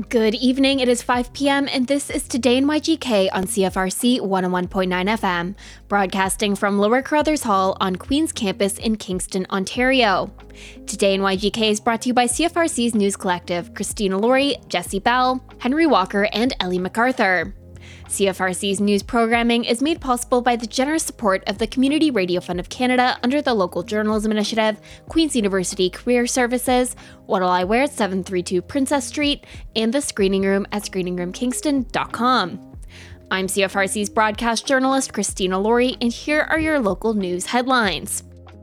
Good evening, it is 5 p.m. and this is Today in YGK on CFRC 101.9 FM, broadcasting from Lower Carruthers Hall on Queen's Campus in Kingston, Ontario. Today in YGK is brought to you by CFRC's News Collective, Christina Laurie, Jesse Bell, Henry Walker, and Ellie MacArthur. CFRC's news programming is made possible by the generous support of the Community Radio Fund of Canada under the Local Journalism Initiative, Queen's University Career Services, What'll I Wear at 732 Princess Street, and the Screening Room at screeningroomkingston.com. I'm CFRC's broadcast journalist Christina Laurie, and here are your local news headlines.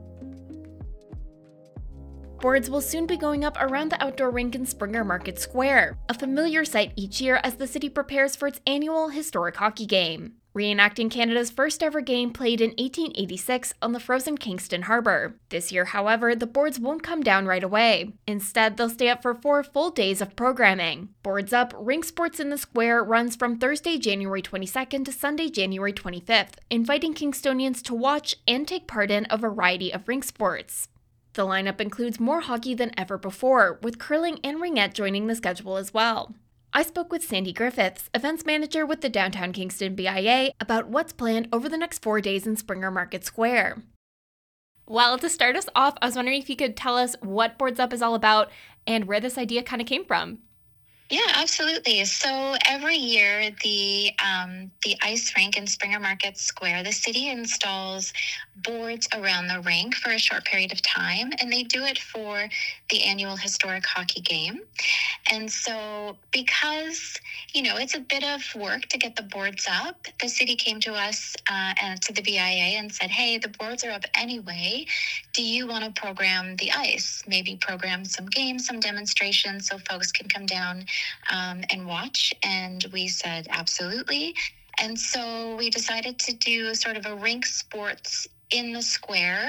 Boards will soon be going up around the outdoor rink in Springer Market Square, a familiar sight each year as the city prepares for its annual historic hockey game. Reenacting Canada's first ever game played in 1886 on the frozen Kingston Harbour. This year, however, the boards won't come down right away. Instead, they'll stay up for 4 full days of programming. Boards Up Rink Sports in the Square runs from Thursday, January 22nd to Sunday, January 25th, inviting Kingstonians to watch and take part in a variety of rink sports. The lineup includes more hockey than ever before, with curling and ringette joining the schedule as well. I spoke with Sandy Griffiths, events manager with the Downtown Kingston BIA, about what's planned over the next 4 days in Springer Market Square. Well, to start us off, I was wondering if you could tell us what Boards Up is all about and where this idea kind of came from. Yeah, absolutely. So every year, the ice rink in Springer Market Square, the city installs boards around the rink for a short period of time, and they do it for the annual historic hockey game. And so because, it's a bit of work to get the boards up, the city came to us and to the BIA and said, hey, the boards are up anyway. Do you want to program the ice? Maybe program some games, some demonstrations so folks can come down and watch. And we said, absolutely. And so we decided to do sort of a rink sports in the square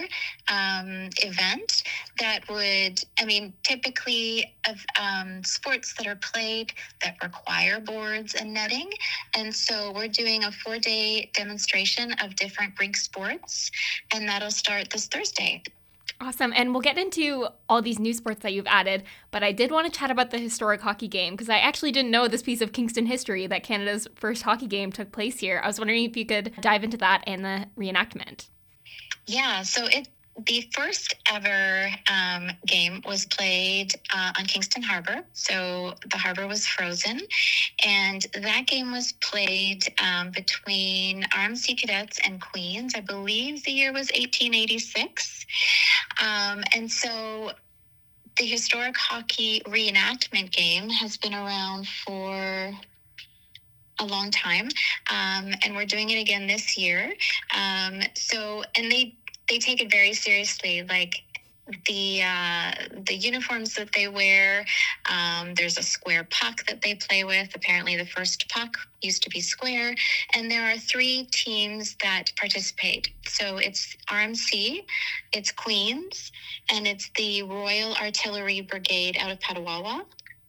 event that would, typically of sports that are played that require boards and netting. And so we're doing a 4-day demonstration of different rink sports, and that'll start this Thursday. Awesome. And we'll get into all these new sports that you've added, but I did want to chat about the historic hockey game because I actually didn't know this piece of Kingston history that Canada's first hockey game took place here. I was wondering if you could dive into that and the reenactment. Yeah, so the first ever game was played on Kingston Harbour. So the harbour was frozen. And that game was played between RMC Cadets and Queens. I believe the year was 1886. And so the historic hockey reenactment game has been around for a long time, and we're doing it again this year. And they take it very seriously, like the uniforms that they wear. There's a square puck that they play with. Apparently the first puck used to be square, and there are 3 teams that participate. So it's RMC, it's Queens, and it's the Royal Artillery Brigade out of Petawawa.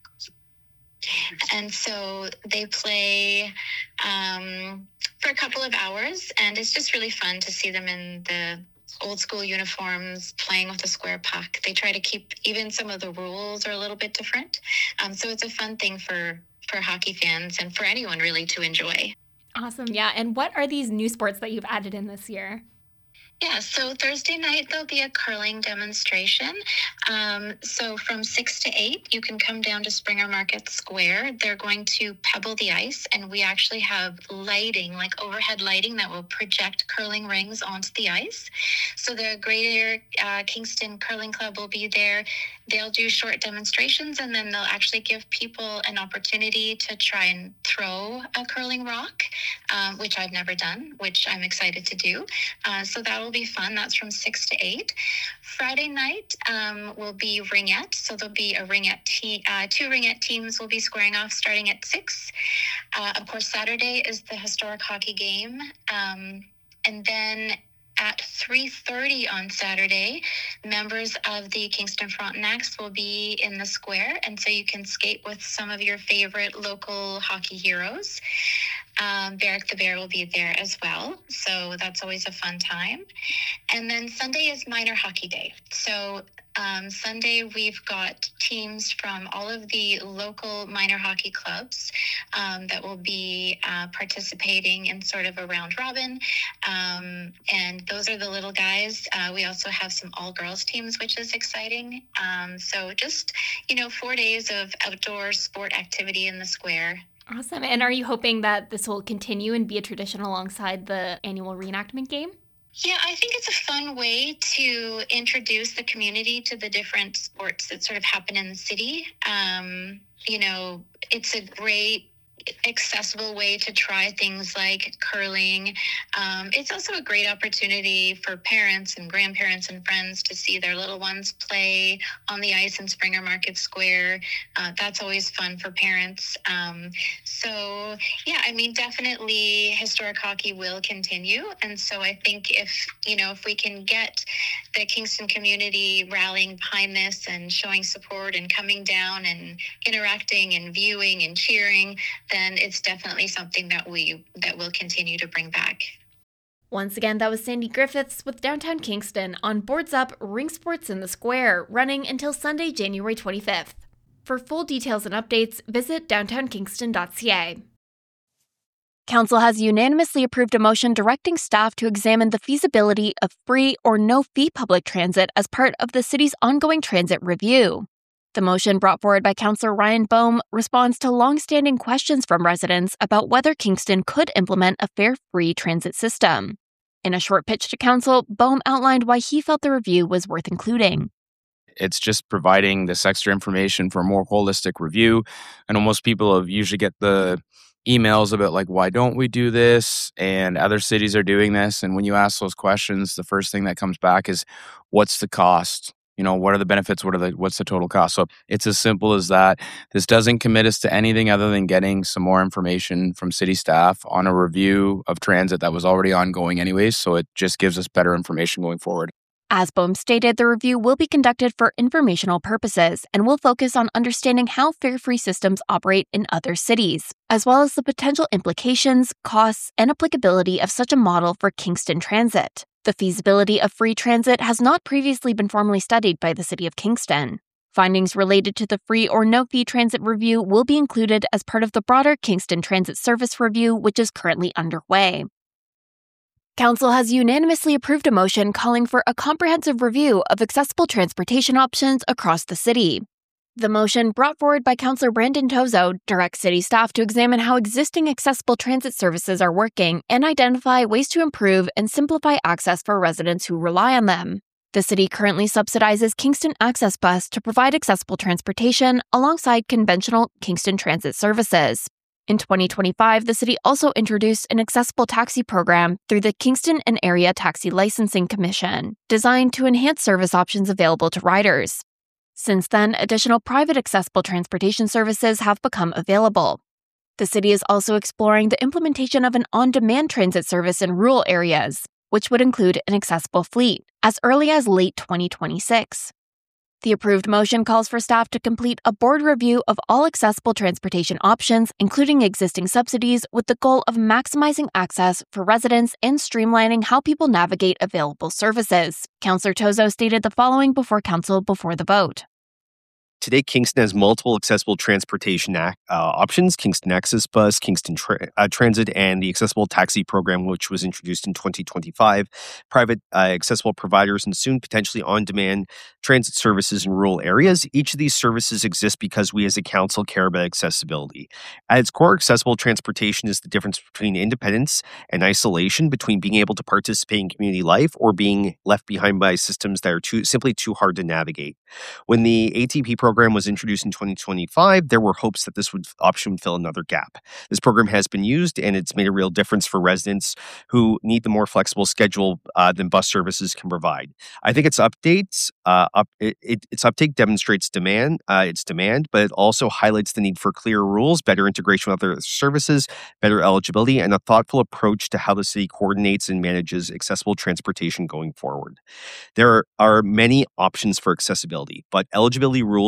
And so they play for a couple of hours, and it's just really fun to see them in the old school uniforms playing with the square puck. They try to keep, even some of the rules are a little bit different. So it's a fun thing for hockey fans and for anyone really to enjoy. Awesome. Yeah. And what are these new sports that you've added in this year? Yeah, so Thursday night, there'll be a curling demonstration. So from 6 to 8, you can come down to Springer Market Square. They're going to pebble the ice, and we actually have lighting, like overhead lighting, that will project curling rings onto the ice. So the Greater Kingston Curling Club will be there. They'll do short demonstrations, and then they'll actually give people an opportunity to try and throw a curling rock, which I've never done, which I'm excited to do. So that will be fun. That's from 6 to 8. Friday night will be ringette. So there'll be a ringette 2 ringette teams will be squaring off starting at 6. Of course, Saturday is the historic hockey game. And then at 3:30 on Saturday, members of the Kingston Frontenacs will be in the square, and so you can skate with some of your favorite local hockey heroes. Barrack the Bear will be there as well. So that's always a fun time. And then Sunday is minor hockey day. So Sunday, we've got teams from all of the local minor hockey clubs that will be participating in sort of a round robin. And those are the little guys. We also have some all-girls teams, which is exciting. So just, 4 days of outdoor sport activity in the square. Awesome. And are you hoping that this will continue and be a tradition alongside the annual reenactment game? Yeah, I think it's a fun way to introduce the community to the different sports that sort of happen in the city. It's a great accessible way to try things like curling. It's also a great opportunity for parents and grandparents and friends to see their little ones play on the ice in Springer Market Square. That's always fun for parents. Definitely historic hockey will continue. And so I think if we can get the Kingston community rallying behind this and showing support and coming down and interacting and viewing and cheering, then it's definitely something that we'll continue to bring back. Once again, that was Sandy Griffiths with Downtown Kingston on Boards Up Rink Sports in the Square, running until Sunday, January 25th. For full details and updates, visit downtownkingston.ca. Council has unanimously approved a motion directing staff to examine the feasibility of free or no-fee public transit as part of the city's ongoing transit review. The motion brought forward by Councillor Ryan Boehm responds to long-standing questions from residents about whether Kingston could implement a fare free transit system. In a short pitch to Council, Boehm outlined why he felt the review was worth including. It's just providing this extra information for a more holistic review. I know most people usually get the emails about why don't we do this? And other cities are doing this. And when you ask those questions, the first thing that comes back is, what's the cost? What are the benefits? What's the total cost? So it's as simple as that. This doesn't commit us to anything other than getting some more information from city staff on a review of transit that was already ongoing anyways. So it just gives us better information going forward. As Boehm stated, the review will be conducted for informational purposes and will focus on understanding how fare-free systems operate in other cities, as well as the potential implications, costs, and applicability of such a model for Kingston Transit. The feasibility of free transit has not previously been formally studied by the City of Kingston. Findings related to the free or no-fee transit review will be included as part of the broader Kingston Transit Service Review, which is currently underway. Council has unanimously approved a motion calling for a comprehensive review of accessible transportation options across the city. The motion, brought forward by Councillor Brandon Tozo, directs city staff to examine how existing accessible transit services are working and identify ways to improve and simplify access for residents who rely on them. The city currently subsidizes Kingston Access Bus to provide accessible transportation alongside conventional Kingston Transit services. In 2025, the city also introduced an accessible taxi program through the Kingston and Area Taxi Licensing Commission, designed to enhance service options available to riders. Since then, additional private accessible transportation services have become available. The city is also exploring the implementation of an on-demand transit service in rural areas, which would include an accessible fleet, as early as late 2026. The approved motion calls for staff to complete a board review of all accessible transportation options, including existing subsidies, with the goal of maximizing access for residents and streamlining how people navigate available services. Councillor Tozo stated the following before Council before the vote. Today, Kingston has multiple accessible transportation options: Kingston Access Bus, Kingston Transit, and the Accessible Taxi Program, which was introduced in 2025. Private accessible providers and soon potentially on-demand transit services in rural areas. Each of these services exist because we as a council care about accessibility. At its core, accessible transportation is the difference between independence and isolation, between being able to participate in community life or being left behind by systems that are simply too hard to navigate. When the ATP program was introduced in 2025, there were hopes that this option would fill another gap. This program has been used, and it's made a real difference for residents who need the more flexible schedule than bus services can provide. I think its uptake demonstrates its demand, but it also highlights the need for clear rules, better integration with other services, better eligibility, and a thoughtful approach to how the city coordinates and manages accessible transportation going forward. There are many options for accessibility, but eligibility rules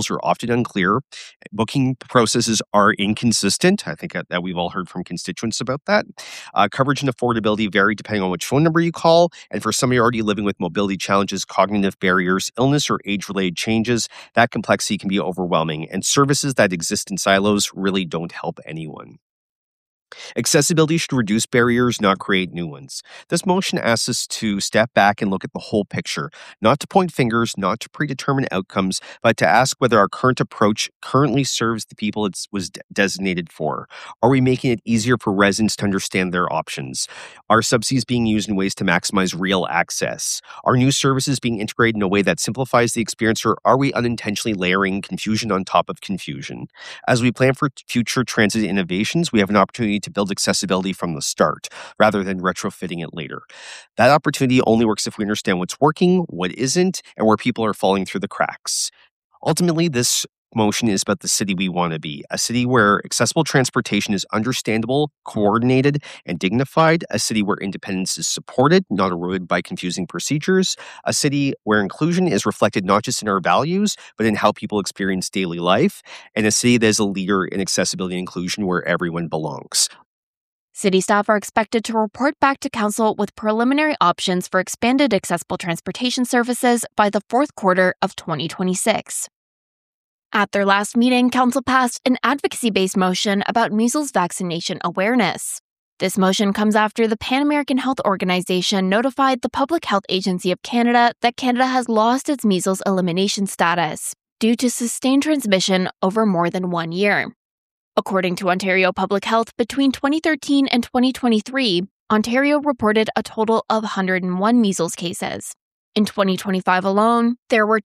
schedules are often unclear. Booking processes are inconsistent. I think that we've all heard from constituents about that. Coverage and affordability vary depending on which phone number you call. And for some of you already living with mobility challenges, cognitive barriers, illness, or age-related changes, that complexity can be overwhelming. And services that exist in silos really don't help anyone. Accessibility should reduce barriers, not create new ones. This motion asks us to step back and look at the whole picture, not to point fingers, not to predetermine outcomes, but to ask whether our current approach currently serves the people it was designated for. Are we making it easier for residents to understand their options? Are subsidies being used in ways to maximize real access? Are new services being integrated in a way that simplifies the experience, or are we unintentionally layering confusion on top of confusion? As we plan for future transit innovations, we have an opportunity to build accessibility from the start, rather than retrofitting it later. That opportunity only works if we understand what's working, what isn't, and where people are falling through the cracks. Ultimately, this motion is about the city we want to be, a city where accessible transportation is understandable, coordinated, and dignified, a city where independence is supported, not eroded by confusing procedures, a city where inclusion is reflected not just in our values, but in how people experience daily life, and a city that is a leader in accessibility and inclusion where everyone belongs. City staff are expected to report back to Council with preliminary options for expanded accessible transportation services by the fourth quarter of 2026. At their last meeting, Council passed an advocacy-based motion about measles vaccination awareness. This motion comes after the Pan American Health Organization notified the Public Health Agency of Canada that Canada has lost its measles elimination status due to sustained transmission over more than 1 year. According to Ontario Public Health, between 2013 and 2023, Ontario reported a total of 101 measles cases. In 2025 alone, there were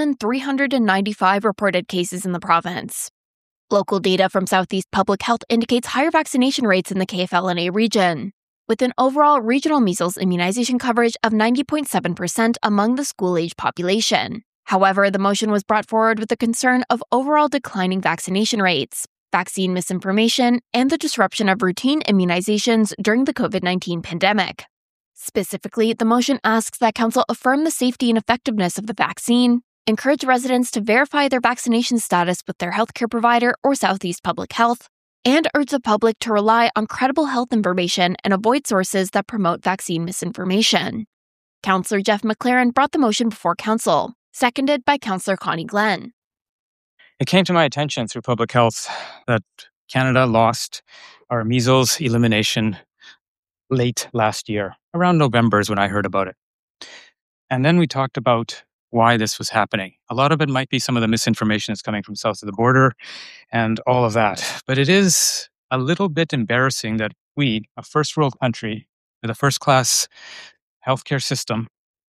2,395 reported cases in the province. Local data from Southeast Public Health indicates higher vaccination rates in the KFLNA region, with an overall regional measles immunization coverage of 90.7% among the school-age population. However, the motion was brought forward with the concern of overall declining vaccination rates, vaccine misinformation, and the disruption of routine immunizations during the COVID-19 pandemic. Specifically, the motion asks that Council affirm the safety and effectiveness of the vaccine, encourage residents to verify their vaccination status with their healthcare provider or Southeast Public Health, and urge the public to rely on credible health information and avoid sources that promote vaccine misinformation. Councillor Jeff McLaren brought the motion before Council, seconded by Councillor Connie Glenn. It came to my attention through public health that Canada lost our measles elimination late last year. Around November is when I heard about it. And then we talked about why this was happening. A lot of it might be some of the misinformation that's coming from south of the border and all of that. But it is a little bit embarrassing that we, a first world country with a first-class healthcare system,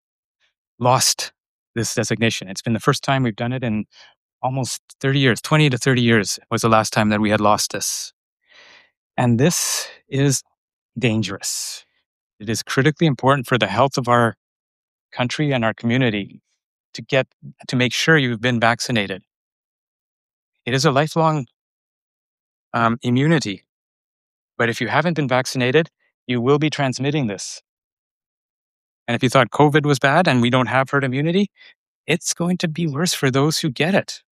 lost this designation. It's been the first time we've done it in almost 30 years, 20 to 30 years was the last time that we had lost this. And this is dangerous. It is critically important for the health of our country and our community to make sure you've been vaccinated. It is a lifelong immunity. But if you haven't been vaccinated, you will be transmitting this. And if you thought COVID was bad and we don't have herd immunity, it's going to be worse for those who get it.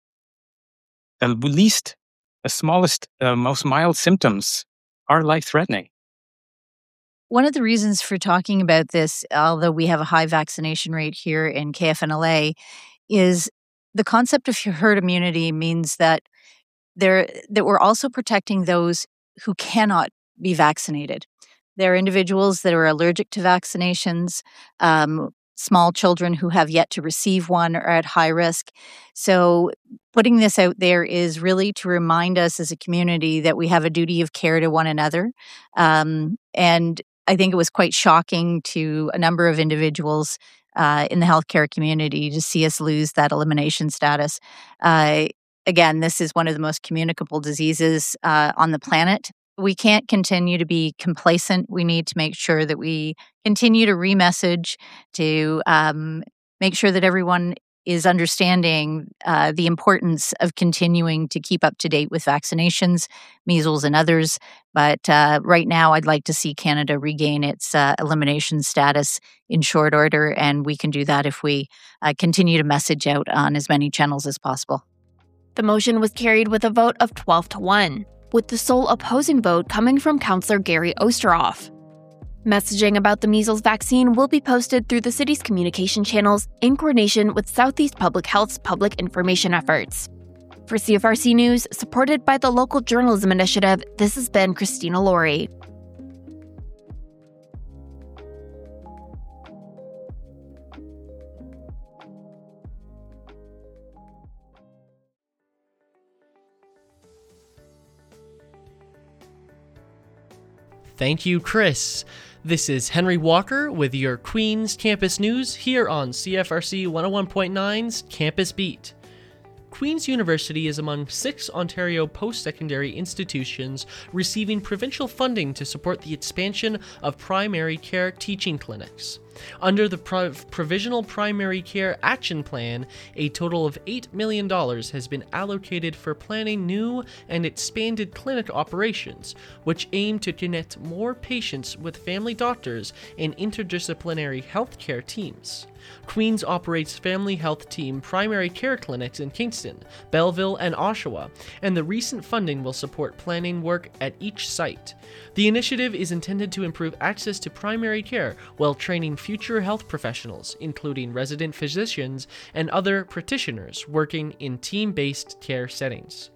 The smallest, most mild symptoms are life-threatening. One of the reasons for talking about this, although we have a high vaccination rate here in KFNLA, is the concept of herd immunity means that we're also protecting those who cannot be vaccinated. There are individuals that are allergic to vaccinations. Small children who have yet to receive one are at high risk. So putting this out there is really to remind us as a community that we have a duty of care to one another. And I think it was quite shocking to a number of individuals in the healthcare community to see us lose that elimination status. Again, this is one of the most communicable diseases on the planet. We can't continue to be complacent. We need to make sure that we continue to remessage, to make sure that everyone is understanding the importance of continuing to keep up to date with vaccinations, measles and others. But right now, I'd like to see Canada regain its elimination status in short order, and we can do that if we continue to message out on as many channels as possible. The motion was carried with a vote of 12-1, with the sole opposing vote coming from Councillor Gary Osteroff. Messaging about the measles vaccine will be posted through the city's communication channels in coordination with Southeast Public Health's public information efforts. For CFRC News, supported by the Local Journalism Initiative, this has been Christina Laurie. Thank you, Chris. This is Henry Walker with your Queen's Campus News here on CFRC 101.9's Campus Beat. Queen's University is among 6 Ontario post-secondary institutions receiving provincial funding to support the expansion of primary care teaching clinics. Under the Provisional Primary Care Action Plan, a total of $8 million has been allocated for planning new and expanded clinic operations, which aim to connect more patients with family doctors and interdisciplinary healthcare teams. Queen's operates Family Health Team primary care clinics in Kingston, Belleville, and Oshawa, and the recent funding will support planning work at each site. The initiative is intended to improve access to primary care while training future health professionals, including resident physicians and other practitioners working in team-based care settings.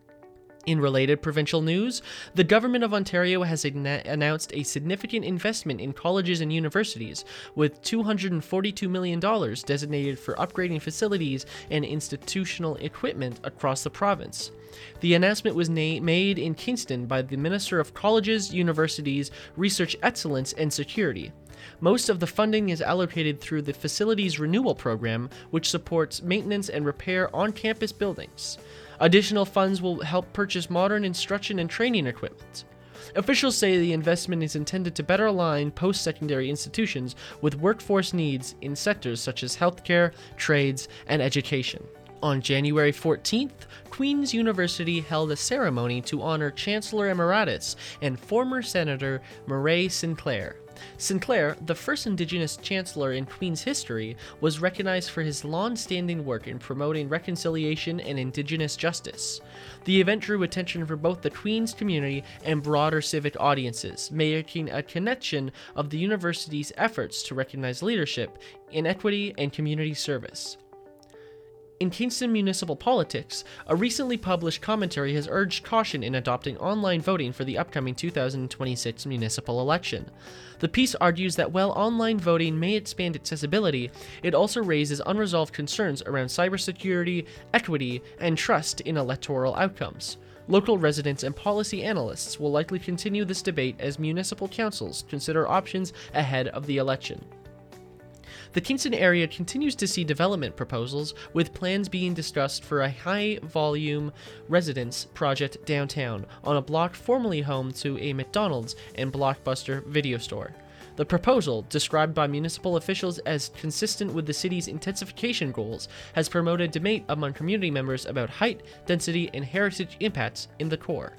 In related provincial news, the Government of Ontario has announced a significant investment in colleges and universities, with $242 million designated for upgrading facilities and institutional equipment across the province. The announcement was made in Kingston by the Minister of Colleges, Universities, Research Excellence and Security. Most of the funding is allocated through the Facilities Renewal Program, which supports maintenance and repair on-campus buildings. Additional funds will help purchase modern instruction and training equipment. Officials say the investment is intended to better align post-secondary institutions with workforce needs in sectors such as healthcare, trades, and education. On January 14th, Queen's University held a ceremony to honor Chancellor Emeritus and former Senator Murray Sinclair. Sinclair, the first Indigenous Chancellor in Queen's history, was recognized for his long-standing work in promoting reconciliation and Indigenous justice. The event drew attention from both the Queen's community and broader civic audiences, making a connection of the university's efforts to recognize leadership in equity and community service. In Kingston municipal politics, a recently published commentary has urged caution in adopting online voting for the upcoming 2026 municipal election. The piece argues that while online voting may expand accessibility, it also raises unresolved concerns around cybersecurity, equity, and trust in electoral outcomes. Local residents and policy analysts will likely continue this debate as municipal councils consider options ahead of the election. The Kingston area continues to see development proposals, with plans being discussed for a high-volume residence project downtown on a block formerly home to a McDonald's and Blockbuster video store. The proposal, described by municipal officials as consistent with the city's intensification goals, has promoted debate among community members about height, density, and heritage impacts in the core.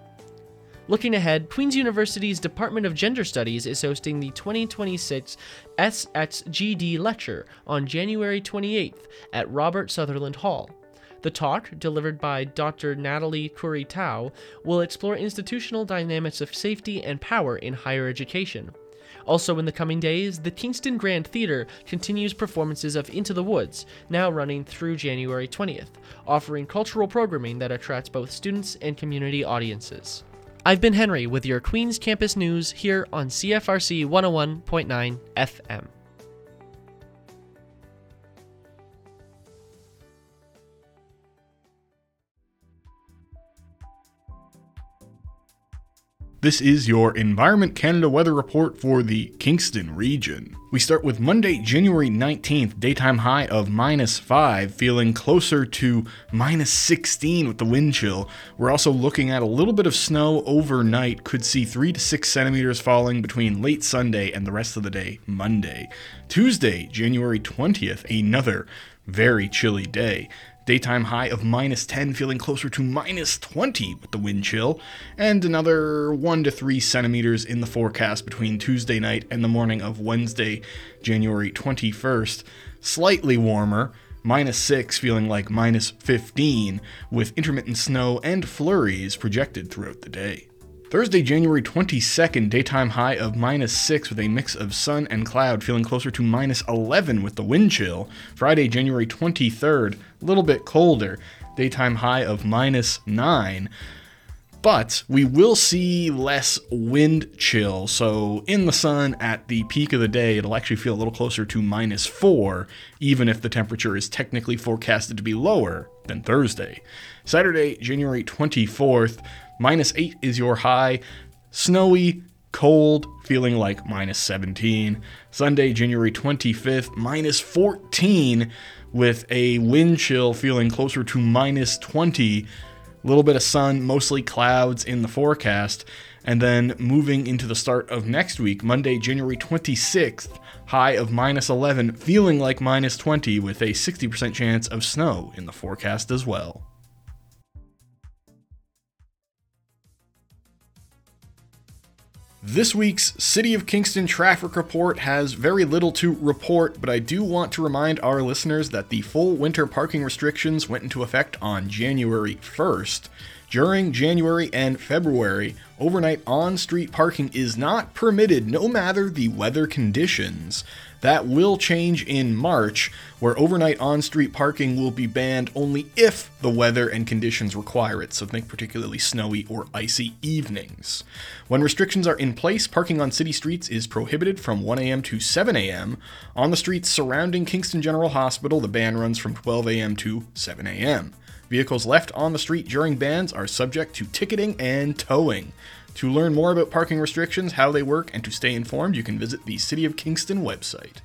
Looking ahead, Queen's University's Department of Gender Studies is hosting the 2026 SXGD Lecture on January 28th at Robert Sutherland Hall. The talk, delivered by Dr. Natalie Curry-Tao, will explore institutional dynamics of safety and power in higher education. Also in the coming days, the Kingston Grand Theatre continues performances of Into the Woods, now running through January 20th, offering cultural programming that attracts both students and community audiences. I've been Henry with your Queen's Campus News here on CFRC 101.9 FM. This is your Environment Canada weather report for the Kingston region. We start with Monday, January 19th, daytime high of -5, feeling closer to -16 with the wind chill. We're also looking at a little bit of snow overnight, could see 3 to 6 centimeters falling between late Sunday and the rest of the day, Monday. Tuesday, January 20th, another very chilly day. Daytime high of -10, feeling closer to -20 with the wind chill, and another 1 to 3 centimeters in the forecast between Tuesday night and the morning of Wednesday, January 21st. Slightly warmer, -6 feeling like -15, with intermittent snow and flurries projected throughout the day. Thursday, January 22nd, daytime high of -6 with a mix of sun and cloud, feeling closer to -11 with the wind chill. Friday, January 23rd, a little bit colder, daytime high of -9. But we will see less wind chill, so in the sun at the peak of the day, it'll actually feel a little closer to -4, even if the temperature is technically forecasted to be lower than Thursday. Saturday, January 24th, -8 is your high, snowy, cold, feeling like -17. Sunday, January 25th, -14, with a wind chill feeling closer to -20. A little bit of sun, mostly clouds in the forecast. And then moving into the start of next week, Monday, January 26th, high of -11, feeling like -20 with a 60% chance of snow in the forecast as well. This week's City of Kingston traffic report has very little to report, but I do want to remind our listeners that the full winter parking restrictions went into effect on January 1st. During January and February, overnight on-street parking is not permitted no matter the weather conditions. That will change in March, where overnight on-street parking will be banned only if the weather and conditions require it, so think particularly snowy or icy evenings. When restrictions are in place, parking on city streets is prohibited from 1 a.m. to 7 a.m. On the streets surrounding Kingston General Hospital, the ban runs from 12 a.m. to 7 a.m. Vehicles left on the street during bans are subject to ticketing and towing. To learn more about parking restrictions, how they work, and to stay informed, you can visit the City of Kingston website.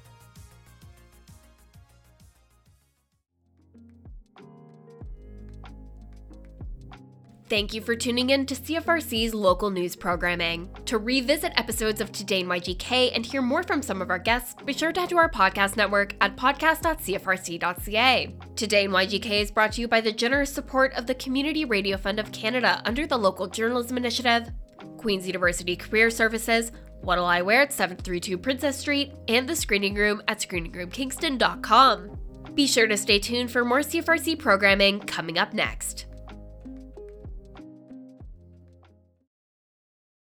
Thank you for tuning in to CFRC's local news programming. To revisit episodes of Today in YGK and hear more from some of our guests, be sure to head to our podcast network at podcast.cfrc.ca. Today in YGK is brought to you by the generous support of the Community Radio Fund of Canada under the Local Journalism Initiative, Queen's University Career Services, What'll I Wear at 732 Princess Street, and the Screening Room at screeningroomkingston.com. Be sure to stay tuned for more CFRC programming coming up next.